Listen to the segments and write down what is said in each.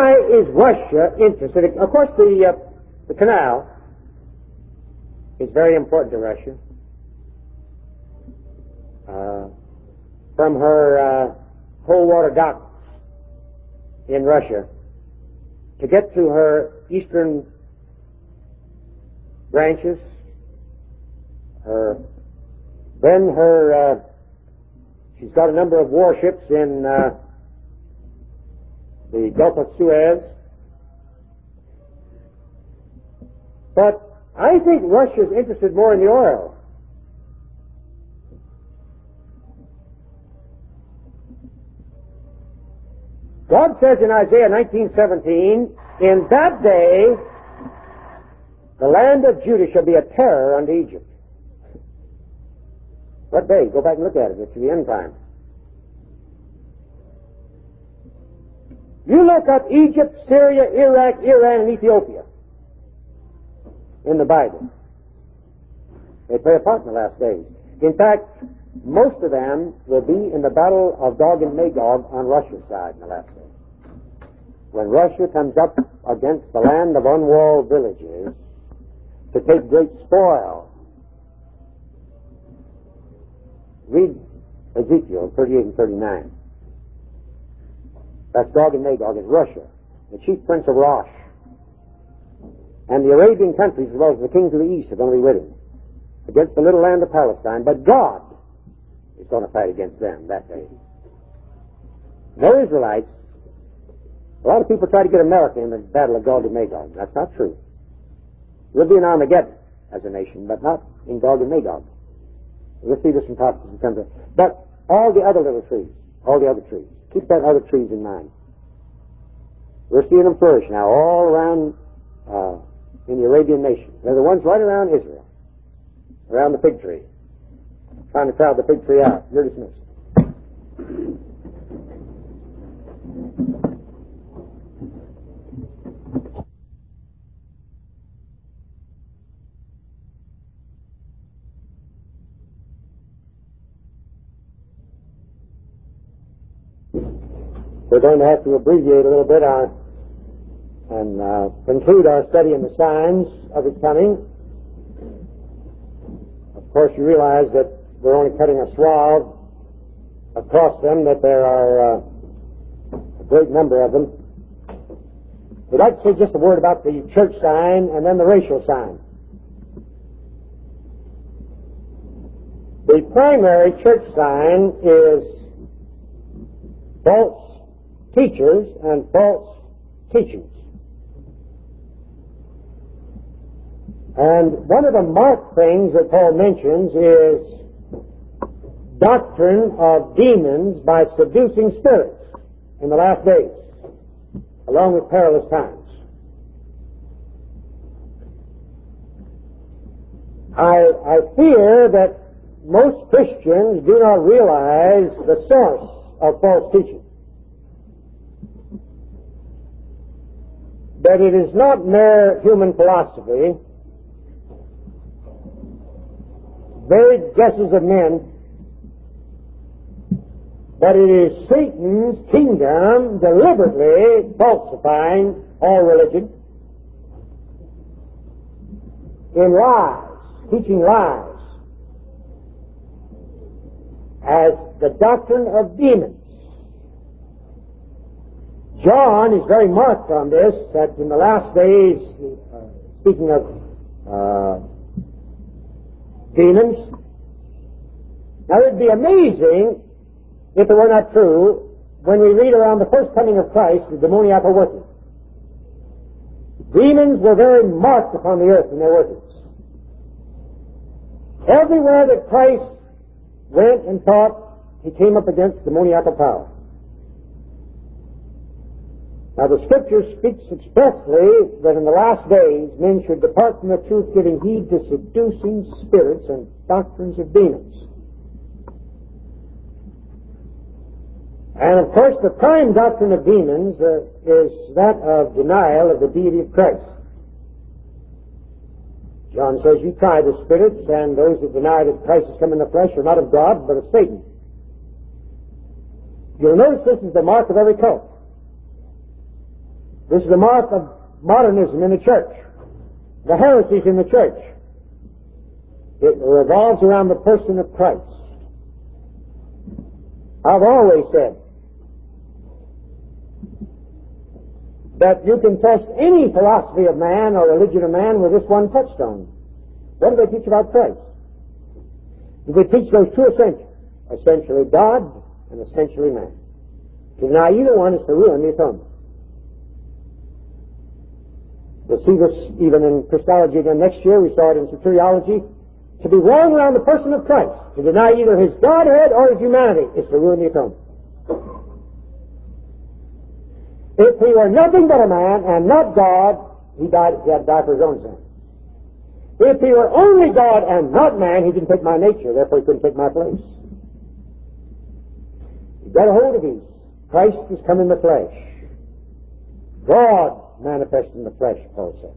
Why is Russia interested? Of course, the canal is very important to Russia. From her cold water docks in Russia to get to her eastern branches, she's got a number of warships in the Gulf of Suez. But I think Russia's interested more in the oil. God says in Isaiah 19:17, in that day the land of Judah shall be a terror unto Egypt. What day? Go back and look at it. It's the end time. You look up Egypt, Syria, Iraq, Iran, and Ethiopia in the Bible. They play a part in the last days. In fact, most of them will be in the battle of Gog and Magog on Russia's side in the last days. When Russia comes up against the land of unwalled villages to take great spoil. Read Ezekiel 38 and 39. That's Gog and Magog. It's Russia, the chief prince of Rosh. And the Arabian countries, as well as the kings of the east, are going to be with him against the little land of Palestine. But God is going to fight against them that day. No Israelites. A lot of people try to get America in the battle of Gog and Magog. That's not true. We'll be in Armageddon as a nation, but not in Gog and Magog. We'll see this in prophecy. But all the other little trees, all the other trees, keep that other trees in mind. We're seeing them flourish now all around in the Arabian nations. They're the ones right around Israel, around the fig tree, trying to crowd the fig tree out. You're dismissed. We're going to have to abbreviate a little bit and conclude our study in the signs of His coming. Of course, you realize that we're only cutting a swath across them, that there are a great number of them. We'd like to say just a word about the church sign and then the racial sign. The primary church sign is false teachers and false teachings. And one of the marked things that Paul mentions is doctrine of demons by seducing spirits in the last days, along with perilous times. I fear that most Christians do not realize the source of false teaching. That it is not mere human philosophy, varied guesses of men, but it is Satan's kingdom deliberately falsifying all religion in lies, teaching lies, as the doctrine of demons. John is very marked on this, that in the last days, speaking of demons, now it would be amazing if it were not true when we read around the first coming of Christ, the demoniacal working. Demons were very marked upon the earth in their workings. Everywhere that Christ went and taught, he came up against demoniacal power. Now the Scripture speaks expressly that in the last days men should depart from the truth, giving heed to seducing spirits and doctrines of demons. And of course the prime doctrine of demons is that of denial of the deity of Christ. John says, you try the spirits, and those that deny that Christ has come in the flesh are not of God, but of Satan. You'll notice this is the mark of every cult. This is the mark of modernism in the church, the heresies in the church. It revolves around the person of Christ. I've always said that you can test any philosophy of man or religion of man with this one touchstone. What do they teach about Christ? Do they teach those two essentials? Essentially God and essentially man. To deny either one is to ruin the atonement. We'll see this even in Christology again next year. We saw it in soteriology. To be wrong around the person of Christ, to deny either His Godhead or His humanity, is to ruin the atonement. If He were nothing but a man and not God, He had to die for His own sin. If He were only God and not man, He didn't take my nature, therefore He couldn't take my place. You've got a hold of these. Christ has come in the flesh. God manifested in the flesh, Paul says.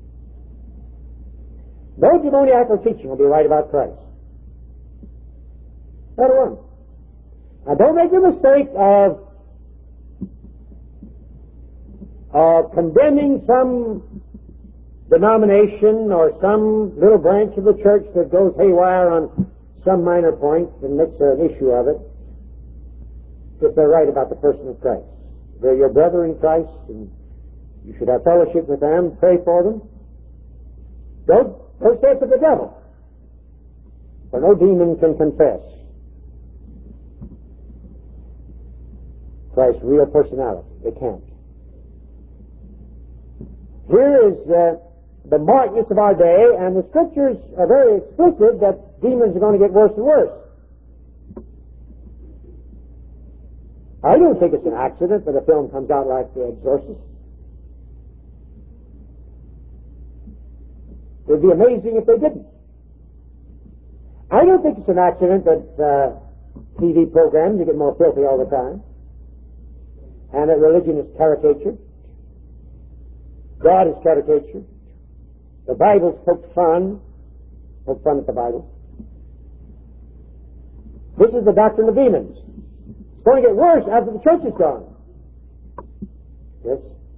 No demoniacal teaching will be right about Christ. Not one. Now don't make the mistake of condemning some denomination or some little branch of the church that goes haywire on some minor point and makes an issue of it, if they're right about the person of Christ. They're your brother in Christ, and you should have fellowship with them, pray for them. Don't say it's of the devil, for no demon can confess Christ's real personality. They can't. Here is the markedness of our day, and the Scriptures are very explicit that demons are going to get worse and worse. I don't think it's an accident that a film comes out like The Exorcist. It would be amazing if they didn't. I don't think it's an accident that TV programs get more filthy all the time, and that religion is caricatured. God is caricatured. The Bible's poked fun at the Bible. This is the doctrine of demons. It's going to get worse after the church is gone. Yes?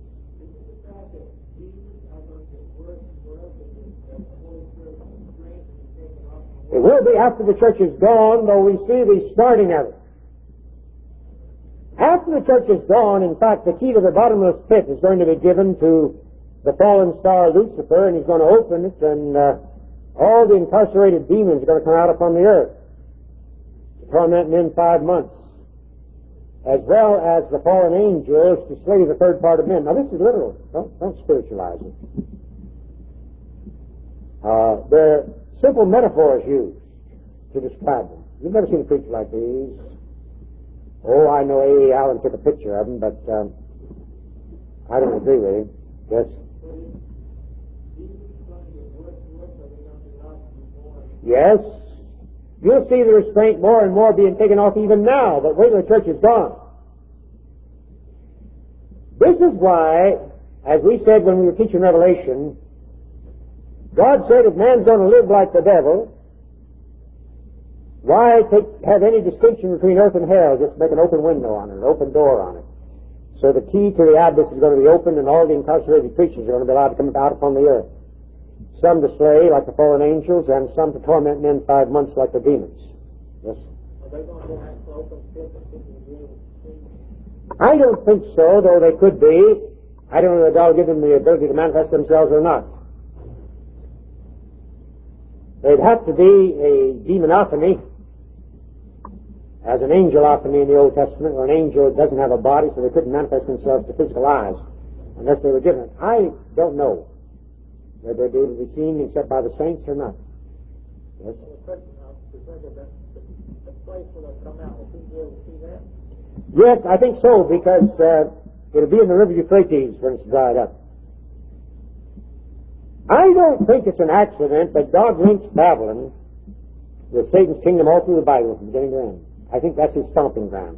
It will be after the church is gone, though we see the starting of it. After the church is gone, in fact, the key to the bottomless pit is going to be given to the fallen star Lucifer, and he's going to open it, and all the incarcerated demons are going to come out upon the earth to torment men 5 months, as well as the fallen angels to slay the third part of men. Now, this is literal. Don't spiritualize it. They're simple metaphors used to describe them. You've never seen a preacher like these. Oh, I know A. Allen took a picture of them, but I don't agree with him. Yes? Yes. You'll see the restraint more and more being taken off even now, but wait till the church is gone. This is why, as we said when we were teaching Revelation, God said if man's going to live like the devil, why have any distinction between earth and hell? Just make an open window on it, an open door on it. So the key to the abyss is going to be opened, and all the incarcerated creatures are going to be allowed to come out upon the earth. Some to slay, like the fallen angels, and some to torment men 5 months, like the demons. Yes? Are they going to have to open pit and people will be able to see? I don't think so, though they could be. I don't know if God will give them the ability to manifest themselves or not. They'd have to be a demonophany, as an angelophany in the Old Testament, where an angel doesn't have a body, so they couldn't manifest themselves to physical eyes unless they were given it. I don't know whether they'd be able to be seen except by the saints or not. Yes? Well, the question I presented, the place where they'll come out, will people be able to see that? Yes, I think so, because it'll be in the river Euphrates when it's dried up. I don't think it's an accident that God links Babylon with Satan's kingdom all through the Bible from beginning to end. I think that's his stomping ground.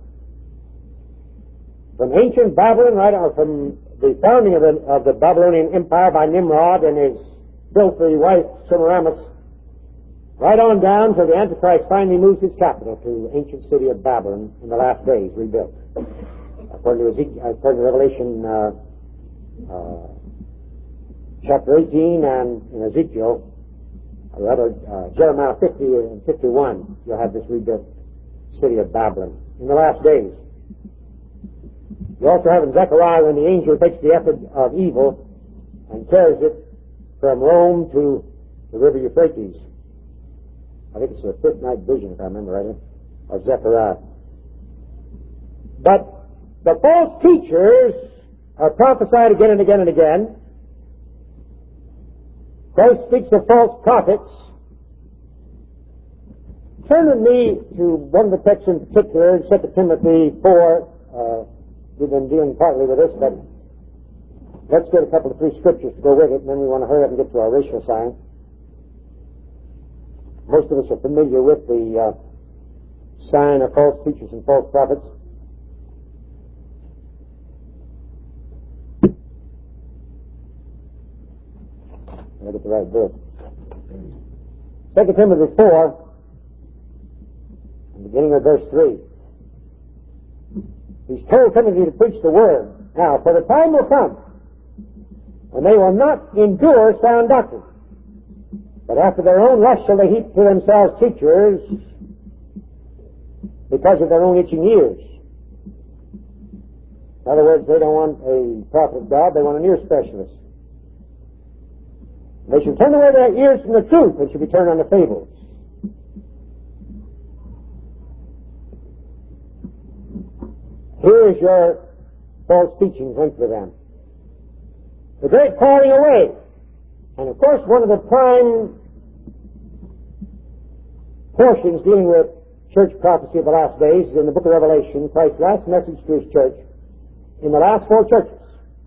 From ancient Babylon, right on, from the founding of the Babylonian Empire by Nimrod and his filthy wife Semiramis, right on down till the Antichrist finally moves his capital to the ancient city of Babylon in the last days, rebuilt. According to Revelation chapter 18 and in Ezekiel, or rather Jeremiah 50 and 51, you'll have this rebuilt city of Babylon in the last days. You also have in Zechariah when the angel takes the ephod of evil and carries it from Rome to the river Euphrates. I think it's the fifth night vision, if I remember rightly, of Zechariah. But the false teachers are prophesied again and again and again. Christ speaks of false prophets. Turn with me to one of the texts in particular, in 2 Timothy 4. We've been dealing partly with this, but let's get a couple of 3 scriptures to go with it, and then we want to hurry up and get to our racial sign. Most of us are familiar with the sign of false teachers and false prophets. I'll get the right book. 2 Timothy 4, beginning of verse 3. He's told Timothy to preach the word. Now, for the time will come when they will not endure sound doctrine, but after their own lust shall they heap to themselves teachers because of their own itching ears. In other words, they don't want a prophet of God, they want an ear specialist. They should turn away their ears from the truth and should be turned on the fables. Here is your false teachings linked with them. The great falling away. And of course, one of the prime portions dealing with church prophecy of the last days is in the book of Revelation, Christ's last message to his church in the last 4 churches.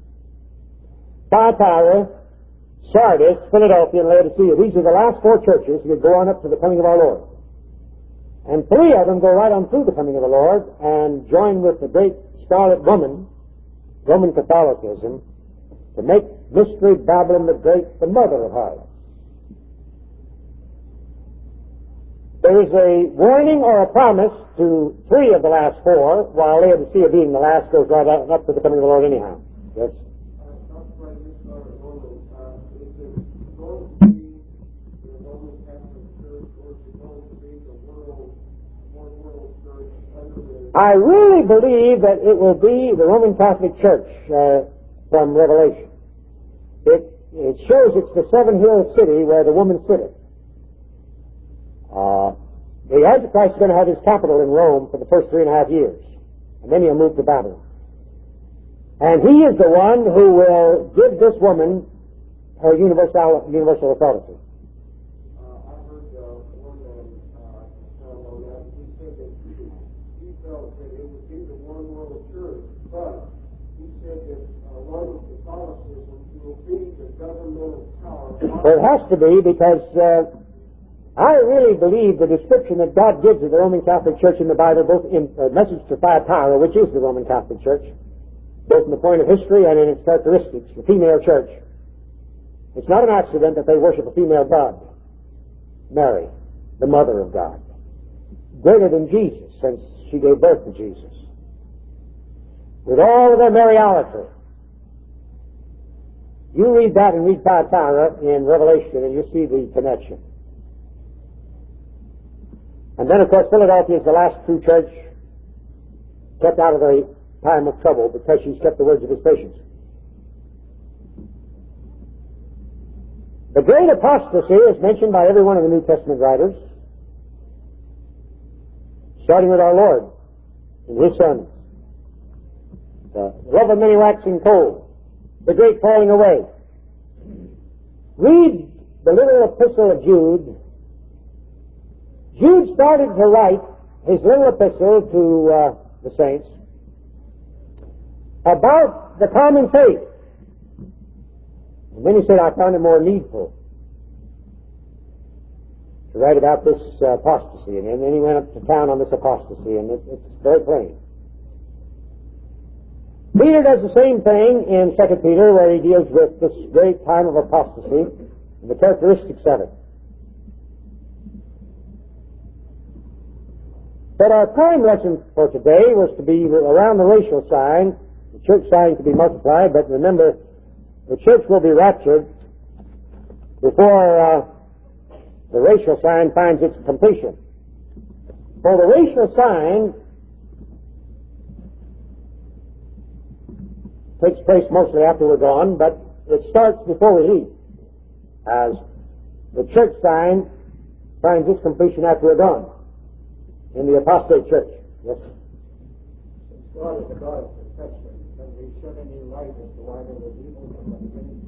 Thyatira, Sardis, Philadelphia, and Laodicea. These are the last 4 churches that go on up to the coming of our Lord. And 3 of them go right on through the coming of the Lord and join with the great scarlet woman, Roman Catholicism, to make Mystery Babylon the Great the mother of harlots. There is a warning or a promise to 3 of the last 4, while Laodicea being the last goes right up to the coming of the Lord anyhow. Yes? I really believe that it will be the Roman Catholic Church from Revelation. It shows it's the 7-hill city where the woman sitteth. The Antichrist is going to have his capital in Rome for the first 3.5 years, and then he'll move to Babylon. And he is the one who will give this woman her universal authority. Well, it has to be, because I really believe the description that God gives of the Roman Catholic Church in the Bible, both in Message to Thyatira, which is the Roman Catholic Church, both in the point of history and in its characteristics, the female church. It's not an accident that they worship a female God, Mary, the mother of God, greater than Jesus, since she gave birth to Jesus. With all of their Mariolatry. You read that and read Thyatira in Revelation, and you see the connection. And then, of course, Philadelphia is the last true church kept out of the time of trouble because she's kept the words of his patience. The great apostasy is mentioned by every one of the New Testament writers, starting with our Lord and his Son. The love of many waxing cold. The great falling away. Read the little epistle of Jude. Jude started to write his little epistle to the saints about the common faith. And then he said, I found it more needful to write about this apostasy. And then he went up to town on this apostasy, and it's very plain. Peter does the same thing in 2 Peter, where he deals with this great time of apostasy and the characteristics of it. But our prime lesson for today was to be around the racial sign, the church sign to be multiplied, but remember, the church will be raptured before the racial sign finds its completion. For the racial sign takes place mostly after we're gone, but it starts before we leave, as the church sign finds its completion after we're gone in the apostate church. Yes? Since God is a God of perfection, can we shed any light as to why there was evil from the beginning?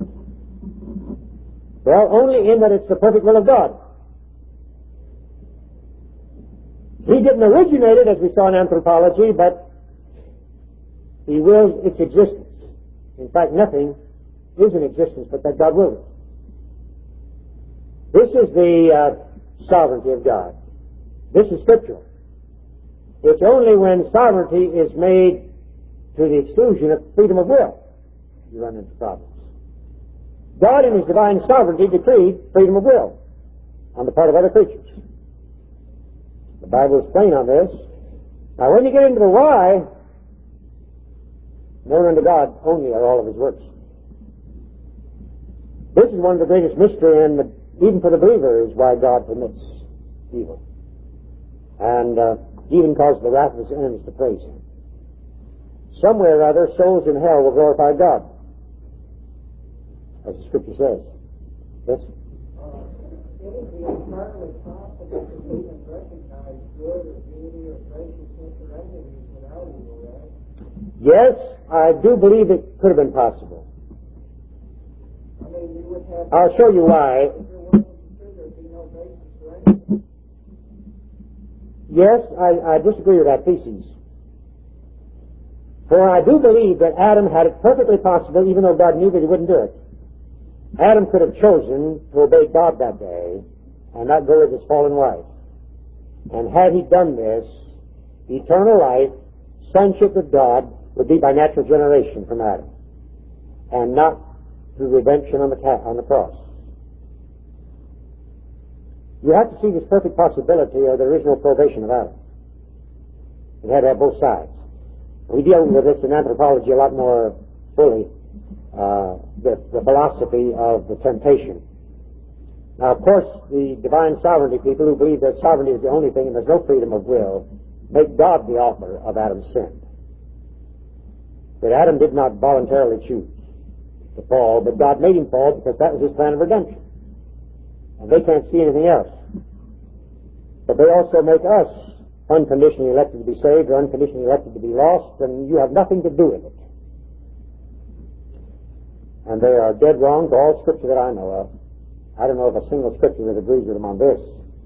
Well, only in that it's the perfect will of God. He didn't originate it, as we saw in anthropology, but He wills its existence. In fact, nothing is in existence but that God willed it. This is the sovereignty of God. This is scriptural. It's only when sovereignty is made to the exclusion of freedom of will you run into problems. God in His divine sovereignty decreed freedom of will on the part of other creatures. The Bible is plain on this. Now, when you get into the why, known unto God only are all of His works. This is one of the greatest mysteries, and even for the believer, is why God permits evil. And even causes the wrath of His enemies to praise Him. Somewhere or other, souls in hell will glorify God, as the Scripture says. Yes? It would be entirely possible to even recognize good or beauty or graciousness or any of these without evil, right? Yes, I do believe it could have been possible. I mean, you would have... I'll show you why. If there wasn't true, there'd be no basis for anything. Yes, I disagree with that thesis. For I do believe that Adam had it perfectly possible, even though God knew that he wouldn't do it. Adam could have chosen to obey God that day and not go with his fallen wife. And had he done this, eternal life, sonship with God, would be by natural generation from Adam, and not through redemption on the cross. You have to see this perfect possibility, or there is no probation of Adam. It had to have both sides. We deal with this in anthropology a lot more fully, the philosophy of the temptation. Now, of course, the divine sovereignty people who believe that sovereignty is the only thing and there's no freedom of will make God the author of Adam's sin. That Adam did not voluntarily choose to fall, but God made him fall because that was His plan of redemption. And they can't see anything else. But they also make us unconditionally elected to be saved or unconditionally elected to be lost, and you have nothing to do with it. And they are dead wrong to all Scripture that I know of. I don't know of a single Scripture that agrees with them on this.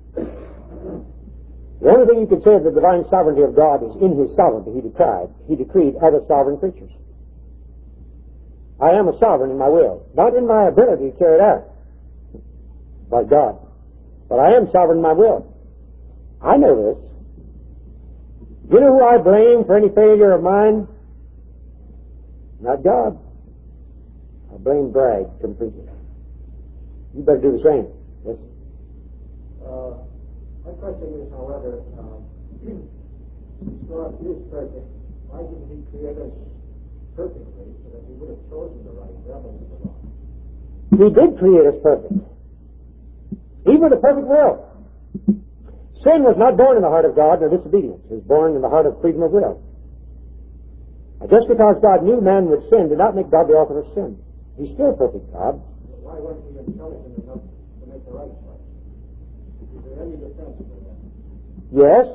The only thing you can say of the divine sovereignty of God is in His sovereignty He decreed other sovereign creatures. I am a sovereign in my will, not in my ability to carry it out by God, but I am sovereign in my will. I know this. You know who I blame for any failure of mine? Not God. I blame Bragg completely. You better do the same. Yes? My question is, however, God is perfect. Why didn't He create us perfectly so that we would have chosen the right rebel to the law? He did create us perfect. Even the perfect will. Sin was not born in the heart of God, nor disobedience. It was born in the heart of freedom of will. Now, just because God knew man would sin did not make God the author of sin. He's still a perfect God. Why wasn't He intelligent enough to make the right choice? Is there any defense for that? Yes,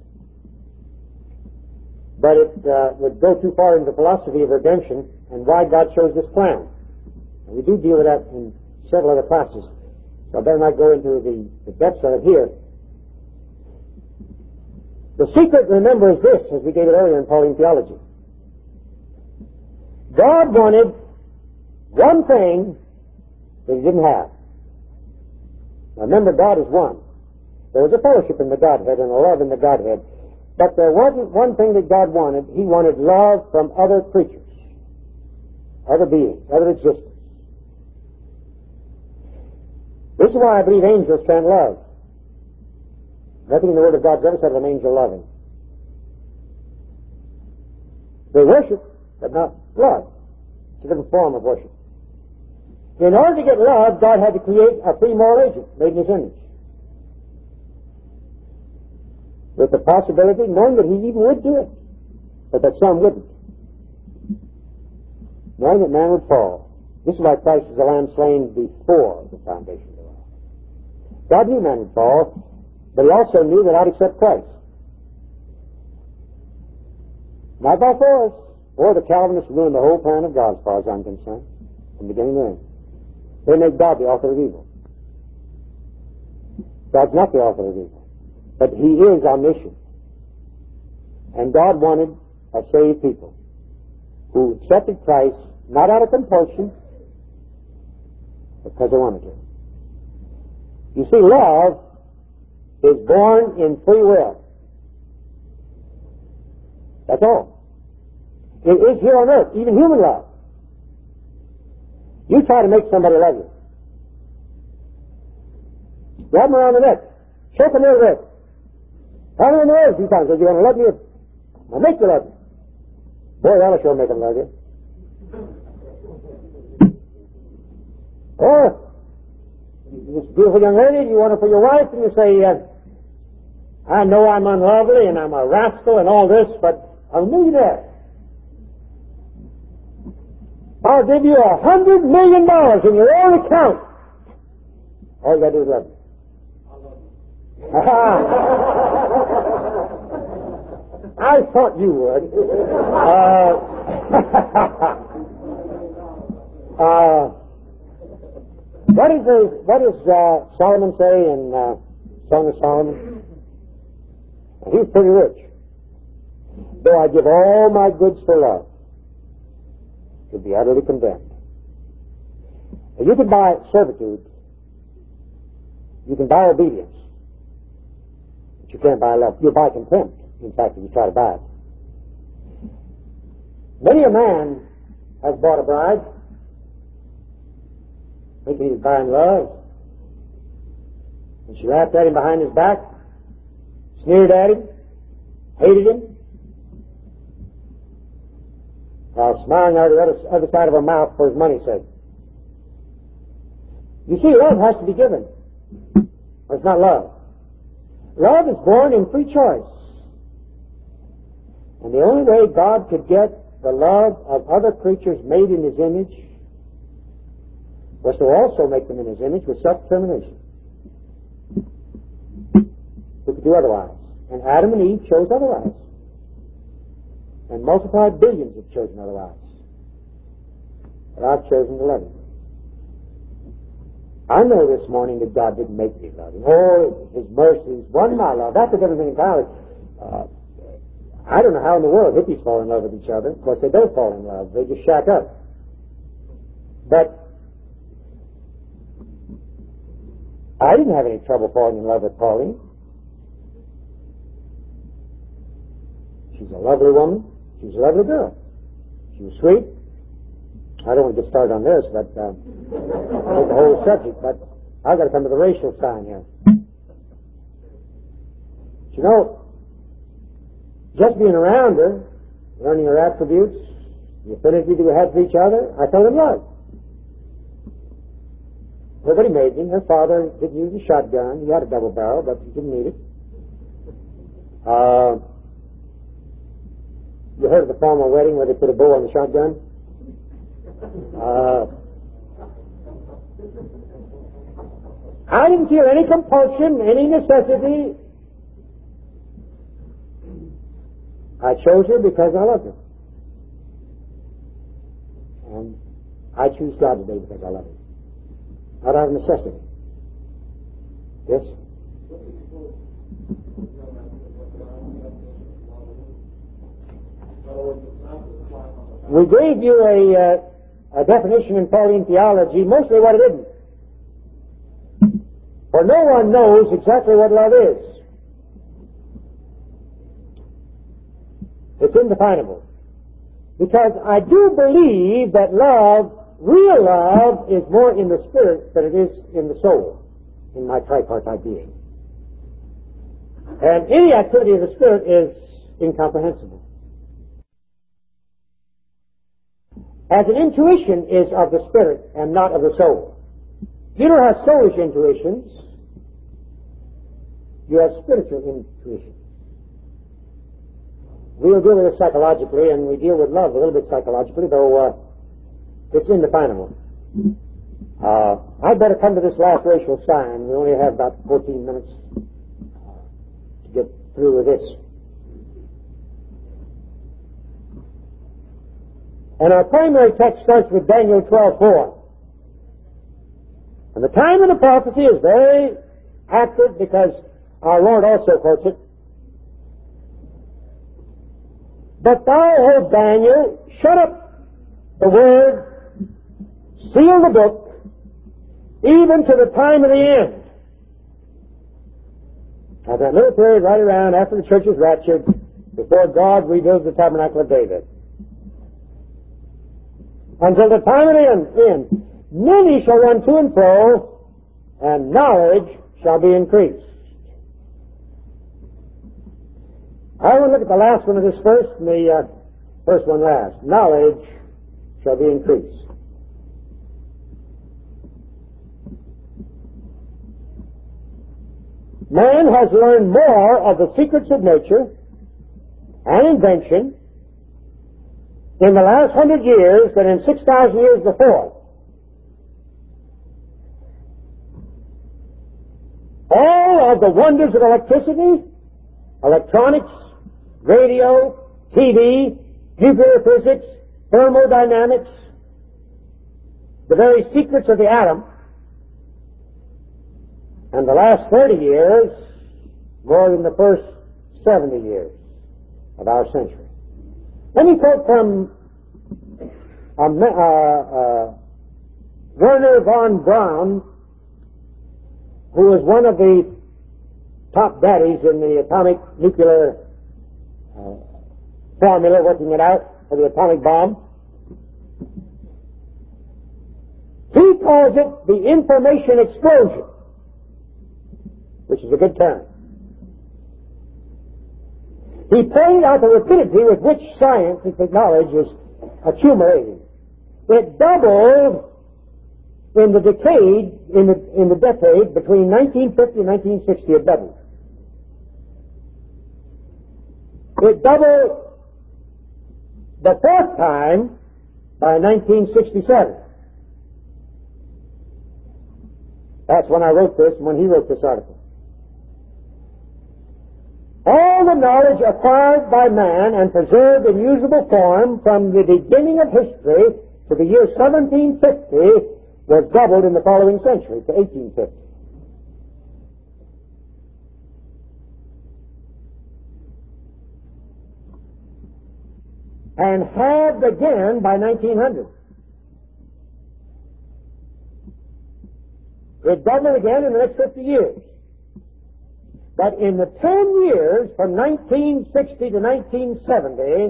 but it would go too far into the philosophy of redemption and why God chose this plan. And we do deal with that in several other classes, so I better not go into the depths of it here. The secret, remember, is this, as we gave it earlier in Pauline theology. God wanted one thing that He didn't have. Now, remember, God is one. There was a fellowship in the Godhead and a love in the Godhead, but there wasn't one thing that God wanted. He wanted love from other creatures, other beings, other existence. This is why I believe angels can't love. Nothing in the Word of God ever said of an angel loving. They worship, but not love. It's a different form of worship. In order to get love, God had to create a free moral agent made in His image. With the possibility, knowing that He even would do it, but that some wouldn't. Knowing that man would fall. This is why Christ is the Lamb slain before the foundation of the world. God knew man would fall, but He also knew that I'd accept Christ. Not by force. Or the Calvinists ruined the whole plan of God as far as I'm concerned, from beginning to end. They make God the author of evil. God's not the author of evil, but He is omniscient. And God wanted a saved people who accepted Christ not out of compulsion, but because they wanted to. You see, love is born in free will. That's all. It is here on earth, even human love. You try to make somebody love you. Grab them around the neck. Choke them a little bit. Tell them in the ear a few times. If you're going to love me, I'll make you love me. Boy, that'll sure make them love you. Or, this beautiful young lady, you want her for your wife, and you say, I know I'm unlovely and I'm a rascal and all this, but I'll meet you there. I'll give you $100 million in your own account. All you got to do is love me. I thought you would. What does Solomon say in Song of Solomon? He's pretty rich. Though I give all my goods for love, should be utterly condemned. You can buy servitude. You can buy obedience. But you can't buy love. You'll buy contempt, in fact, if you try to buy it. Many a man has bought a bride, thinking he's buying love. And she laughed at him behind his back, sneered at him, hated him, while smiling out of the other side of her mouth for his money's sake. You see, love has to be given. Or it's not love. Love is born in free choice. And the only way God could get the love of other creatures made in His image was to also make them in His image with self-determination. Who could do otherwise? And Adam and Eve chose otherwise. And multiplied billions have chosen otherwise. But I've chosen to love Him. I know this morning that God didn't make me love Him. Oh, His mercies won my love. That's a different thing entirely. I don't know how in the world hippies fall in love with each other. Of course, they don't fall in love. They just shack up. But I didn't have any trouble falling in love with Pauline. She's a lovely woman. She was a lovely girl. She was sweet. I don't want to get started on this, but the whole subject, but I've got to come to the racial side here. You know, just being around her, learning her attributes, the affinity we had for each other, I fell in love. Nobody made me. Her father didn't use a shotgun. He had a double barrel, but he didn't need it. You heard of the formal wedding where they put a bow on the shotgun? I didn't feel any compulsion, any necessity. I chose her because I loved her. And I choose God today because I love Him. Not out of necessity. Yes? We gave you a definition in Pauline theology, mostly what it isn't. For no one knows exactly what love is. It's indefinable. Because I do believe that love, real love, is more in the spirit than it is in the soul, in my tripartite being. And any activity of the spirit is incomprehensible. as an intuition is of the spirit and not of the soul. You don't have soulish intuitions. You have spiritual intuitions. We'll deal with it psychologically, and we deal with love a little bit psychologically, though it's indefinable. I'd better come to this last racial sign. We only have about 14 minutes to get through with this. And our primary text starts with Daniel 12:4. And the time of the prophecy is very active because our Lord also quotes it. But thou, O Daniel, shut up the word, seal the book, even to the time of the end. As that little period right around after the church is raptured, before God rebuilds the tabernacle of David. Until the time of the end, many shall run to and fro, and knowledge shall be increased. I want to look at the last one of this first, and the first one last. Knowledge shall be increased. Man has learned more of the secrets of nature and invention in the last 100 years than in 6,000 years before. All of the wonders of electricity, electronics, radio, TV, nuclear physics, thermodynamics, the very secrets of the atom, and the last 30 years more than the first 70 years of our century. Let me quote from Werner von Braun, who was one of the top daddies in the atomic nuclear formula, working it out for the atomic bomb. He calls it the information explosion, which is a good term. He pointed out the rapidity with which scientific knowledge is accumulating. It doubled in the decade between 1950 and 1960. It doubled. It doubled the fourth time by 1967. That's when I wrote this and when he wrote this article. All the knowledge acquired by man and preserved in usable form from the beginning of history to the year 1750 was doubled in the following century, to 1850. And halved again by 1900. It doubled again in the next 50 years. But in the 10 years from 1960 to 1970,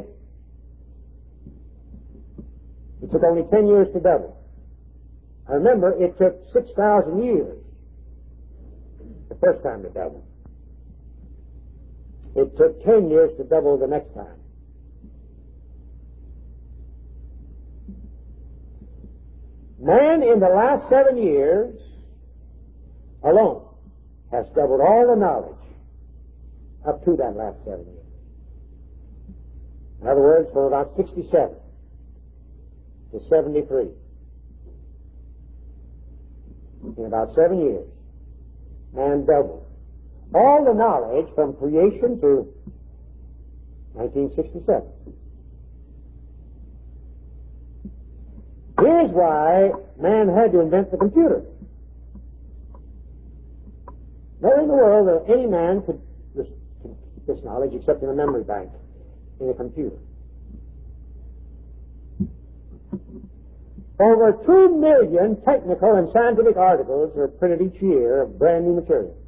it took only 10 years to double. I remember it took 6,000 years the first time to double. It took 10 years to double the next time. Man in the last 7 years alone has doubled all the knowledge up to that last 7 years. In other words, from about 67 to 73. In about 7 years, man doubled all the knowledge from creation to 1967. Here's why man had to invent the computer. Nowhere in the world that any man could keep this knowledge except in a memory bank in a computer. Over 2 million technical and scientific articles are printed each year of brand new material.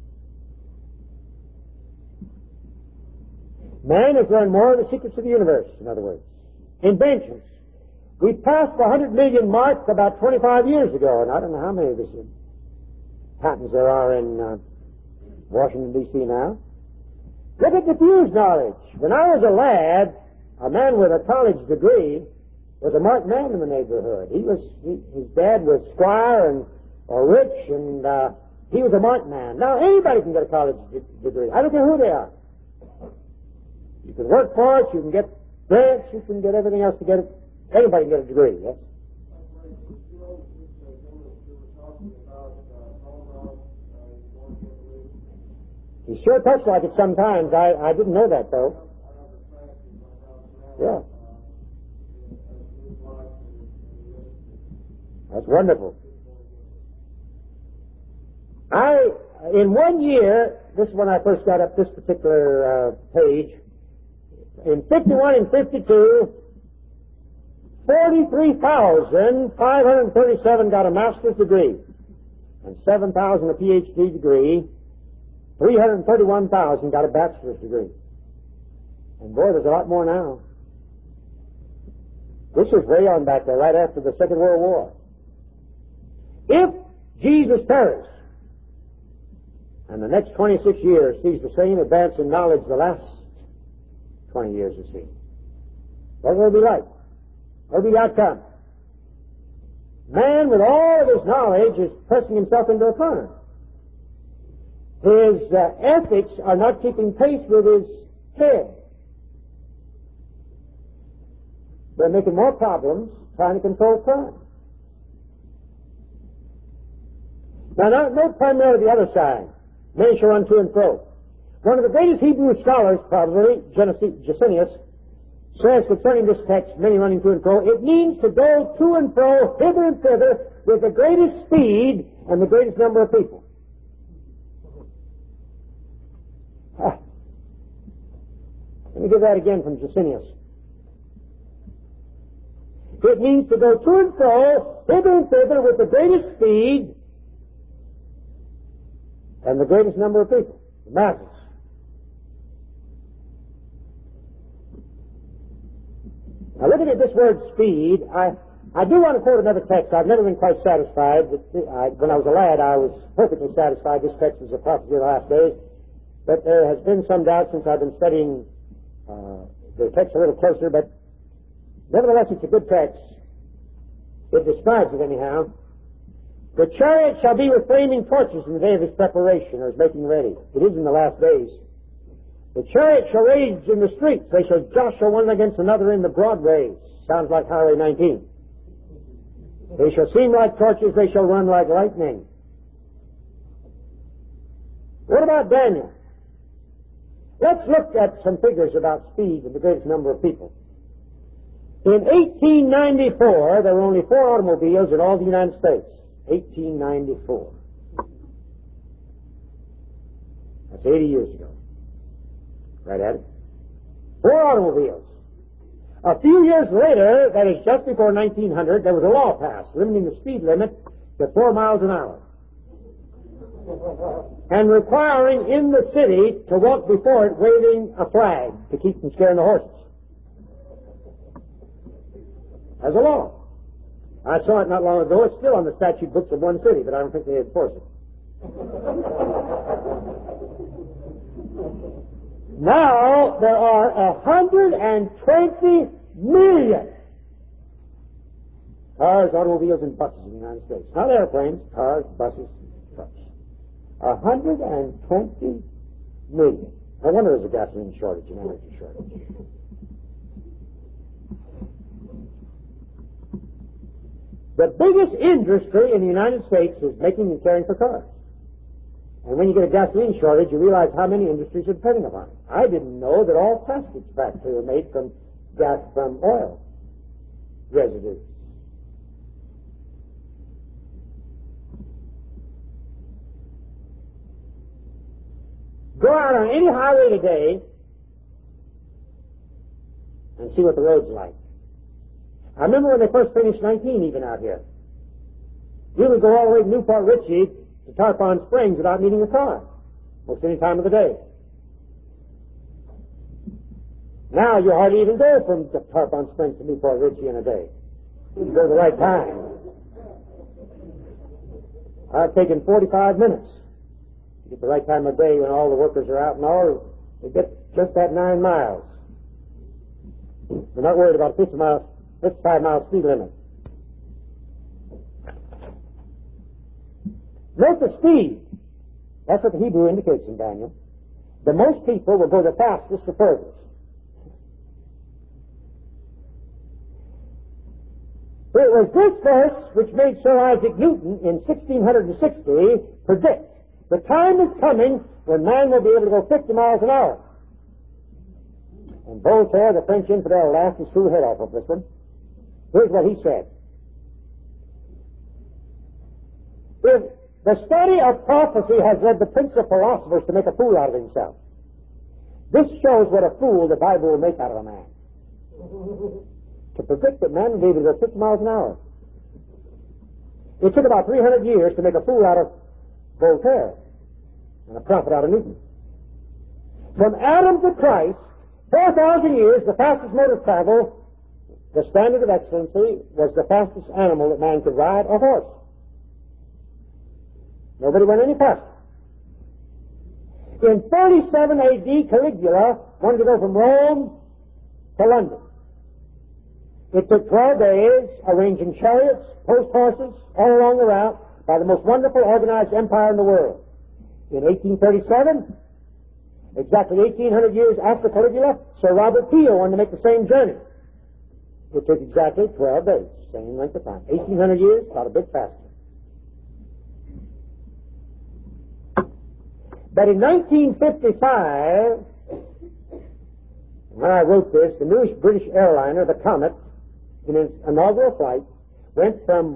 Man has learned more of the secrets of the universe, in other words. Inventions. We passed the 100 million mark about 25 years ago, and I don't know how many of these patents there are in Washington, D.C. now. Look at diffused knowledge. When I was a lad, a man with a college degree was a marked man in the neighborhood. His dad was squire or rich, and he was a marked man. Now, anybody can get a college degree. I don't care who they are. You can work for it, you can get grants, you can get everything else to get it. Anybody can get a degree, yes? He sure touched like it sometimes. I didn't know that, though. Yeah. That's wonderful. In 1 year, this is when I first got up this particular page, in 51 and 52, 43,537 got a master's degree, and 7,000 a PhD degree, 331,000 got a bachelor's degree. And boy, there's a lot more now. This is way on back there, right after the Second World War. If Jesus tarries, and the next 26 years sees the same advance in knowledge the last 20 years have seen, what will it be like? What will be the outcome? Man, with all of his knowledge, is pressing himself into a corner. His ethics are not keeping pace with his head. They're making more problems trying to control crime. Now, note primarily the other side. Men shall run to and fro. One of the greatest Hebrew scholars, probably, Gesenius, says concerning this text, many running to and fro, it means to go to and fro, hither and thither, with the greatest speed and the greatest number of people. Let me give that again from Gesenius. It means to go to and fro, hither and thither, with the greatest speed and the greatest number of people, the masses. Now, looking at this word speed, I do want to quote another text. I've never been quite satisfied. When I was a lad, I was perfectly satisfied this text was a prophecy of the last days. But there has been some doubt since I've been studying the text a little closer. But nevertheless, it's a good text. It describes it anyhow. The chariot shall be with flaming torches in the day of his preparation, or his making ready. It is in the last days. The chariot shall rage in the streets. They shall jostle one against another in the broad ways. Sounds like Highway 19. They shall seem like torches. They shall run like lightning. What about Daniel? Let's look at some figures about speed and the greatest number of people. In 1894, there were only 4 automobiles in all the United States. 1894. That's 80 years ago. Right at it. 4 automobiles. A few years later, that is just before 1900, there was a law passed limiting the speed limit to 4 miles an hour. And requiring in the city to walk before it waving a flag to keep from scaring the horses. As a law. I saw it not long ago. It's still on the statute books of one city, but I don't think they enforce it. Now, there are 120 million cars, automobiles, and buses in the United States. Not airplanes, cars, buses, trucks. 120 million. No wonder there's a gasoline shortage and energy shortage. The biggest industry in the United States is making and caring for cars. And when you get a gasoline shortage, you realize how many industries are depending upon it. I didn't know that all plastics factories were made from oil residues. Go out on any highway today and see what the road's like. I remember when they first finished 19 even out here. You would go all the way to Newport Richey to Tarpon Springs without meeting a car, most any time of the day. Now you hardly even go from Tarpon Springs to Newport Richey in a day. You go at the right time. I've taken 45 minutes to get the right time of day when all the workers are out and all. They get just that 9 miles. They're not worried about a 50-mile 55-mile speed limit. Note the speed. That's what the Hebrew indicates in Daniel. The most people will go the fastest the furthest. It was this verse which made Sir Isaac Newton in 1660 predict the time is coming when man will be able to go 50 miles an hour. And Voltaire, the French infidel, laughed his fool head off of this one. Here's what he said. If the study of prophecy has led the prince of philosophers to make a fool out of himself, this shows what a fool the Bible will make out of a man. To predict that man will be able to go 50 miles an hour. It took about 300 years to make a fool out of Voltaire and a prophet out of Newton. From Adam to Christ, 4,000 years, the fastest mode of travel, the standard of excellency, was the fastest animal that man could ride, a horse. Nobody went any faster. In 37 A.D., Caligula wanted to go from Rome to London. It took 12 days, arranging chariots, post horses, all along the route, by the most wonderful organized empire in the world. In 1837, exactly 1,800 years after Caligula, Sir Robert Peel wanted to make the same journey. It took exactly 12 days, same length of time. 1,800 years, about a bit faster. But in 1955, when I wrote this, the newest British airliner, the Comet, in its inaugural flight, went from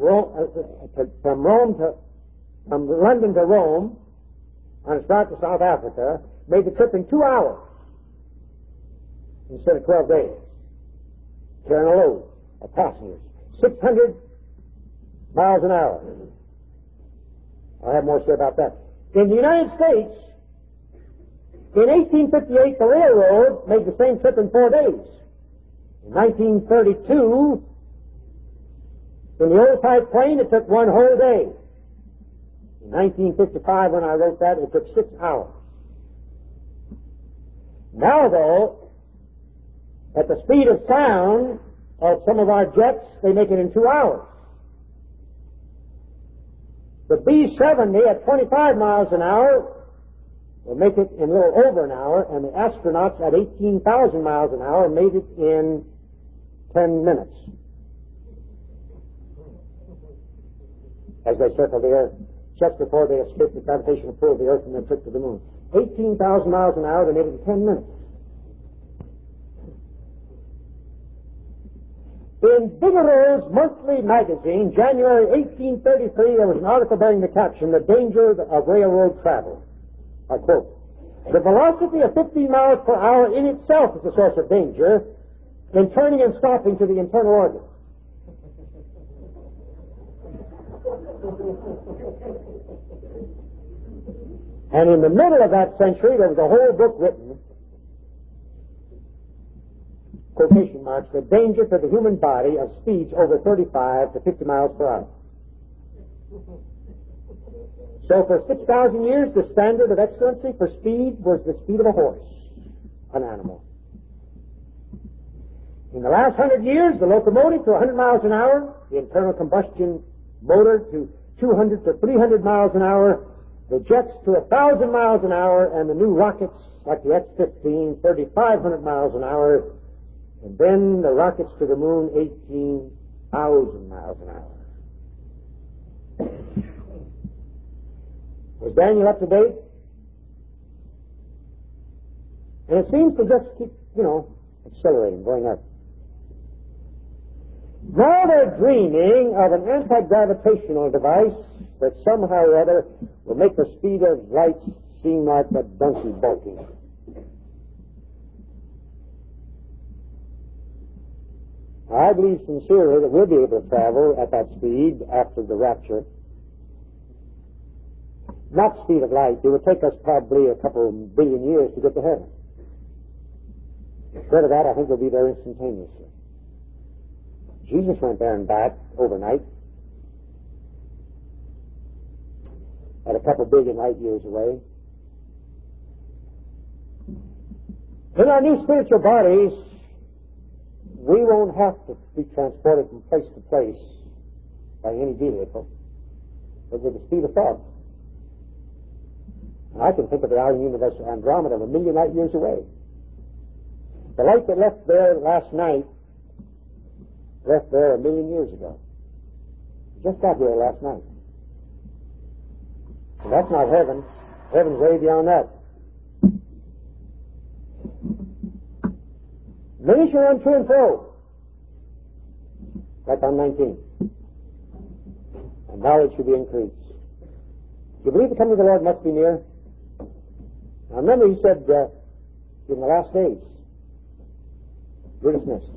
London to Rome on its route to South Africa, made the trip in 2 hours instead of 12 days, carrying a load of passengers, 600 miles an hour. I'll have more to say about that. In the United States, in 1858, the railroad made the same trip in 4 days. In 1932, in the old-type plane, it took 1 whole day. In 1955, when I wrote that, it took 6 hours. Now, though, at the speed of sound of some of our jets, they make it in 2 hours. The B-70 at 25 miles an hour will make it in a little over an hour, and the astronauts at 18,000 miles an hour made it in 10 minutes as they circled the Earth, just before they escaped the gravitational pull of the Earth and their trip to the Moon. 18,000 miles an hour, they made it in 10 minutes. In Bigelow's monthly magazine, January 1833, there was an article bearing the caption, "The Danger of Railroad Travel." I quote, "The velocity of 50 miles per hour in itself is a source of danger in turning and stopping to the internal organs." And in the middle of that century, there was a whole book written, quotation marks, "The Danger to the Human Body of Speeds over 35 to 50 miles per hour." So for 6,000 years, the standard of excellency for speed was the speed of a horse, an animal. In the last 100 years, the locomotive to 100 miles an hour, the internal combustion motor to 200 to 300 miles an hour, the jets to 1,000 miles an hour, and the new rockets like the X-15, 3,500 miles an hour, and then the rockets to the moon, 18,000 miles an hour. Was Daniel up to date? And it seems to just keep, accelerating, going up. Now they're dreaming of an anti-gravitational device that somehow or other will make the speed of light seem like a donkey bolting. I believe sincerely that we'll be able to travel at that speed after the rapture. Not speed of light. It would take us probably a couple billion years to get to heaven. Instead of that, I think we'll be there instantaneously. Jesus went there and back overnight at a couple billion light years away. In our new spiritual bodies, we won't have to be transported from place to place by any vehicle, but with the speed of thought. And I can think of the outer universe of Andromeda 1 million light years away. The light that left there last night left there 1 million years ago. It just got here last night. And that's not heaven. Heaven's way beyond that. Many shall run to and fro, like on 19. And knowledge should be increased. You believe the coming of the Lord must be near? Now remember, he said, in the last days, you're dismissed.